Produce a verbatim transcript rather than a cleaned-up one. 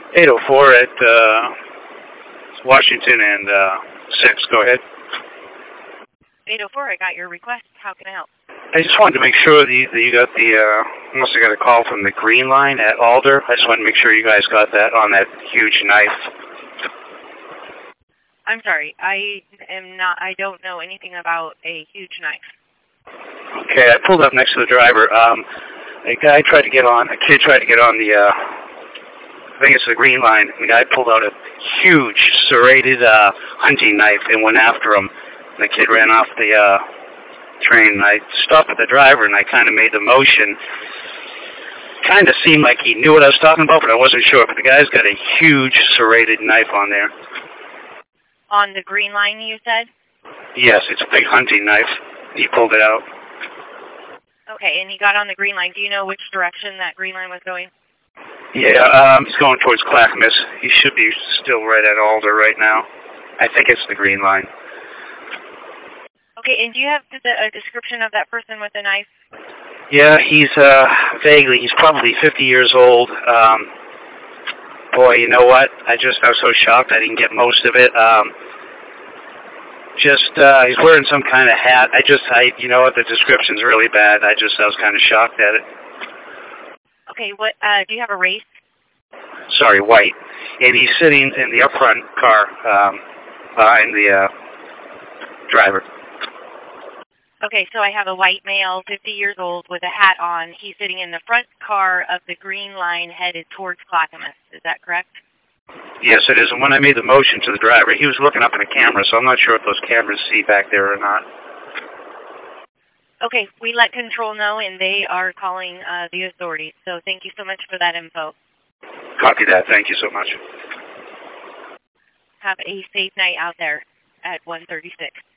eight oh four at uh, Washington and uh, six. Go ahead. eight oh four, I got your request. How can I help? I just wanted to make sure that you, that you got the, uh, must have got a call from the Green Line at Alder. I just wanted to make sure you guys got that on that huge knife. I'm sorry, I am not, I don't know anything about a huge knife. Okay, I pulled up next to the driver. Um, a guy tried to get on, a kid tried to get on the, uh, I think it's the Green Line. The guy pulled out a huge serrated uh, hunting knife and went after him. The kid ran off the uh, train. I stopped with the driver and I kind of made the motion. Kind of seemed like he knew what I was talking about, but I wasn't sure. But the guy's got a huge serrated knife on there. On the Green Line, you said? Yes, it's a big hunting knife. He pulled it out. Okay, and he got on the Green Line. Do you know which direction that Green Line was going? Yeah, um, he's going towards Clackamas. He should be still right at Alder right now. I think it's the Green Line. Okay, and do you have the, a description of that person with the knife? Yeah, he's, uh, vaguely, he's probably fifty years old. Um, boy, you know what? I just, I was so shocked I didn't get most of it. Um, just, uh, he's wearing some kind of hat. I just, I, you know what? The description's really bad. I just, I was kind of shocked at it. Okay, what, uh, do you have a race? Sorry, white. And he's sitting in the up front car, um, behind the, uh, driver. Okay, so I have a white male, fifty years old, with a hat on. He's sitting in the front car of the Green Line headed towards Clackamas. Is that correct? Yes, it is. And when I made the motion to the driver, he was looking up at the camera, so I'm not sure if those cameras see back there or not. Okay, we let control know, and they are calling uh, the authorities. So thank you so much for that info. Copy that. Thank you so much. Have a safe night out there at one thirty-six.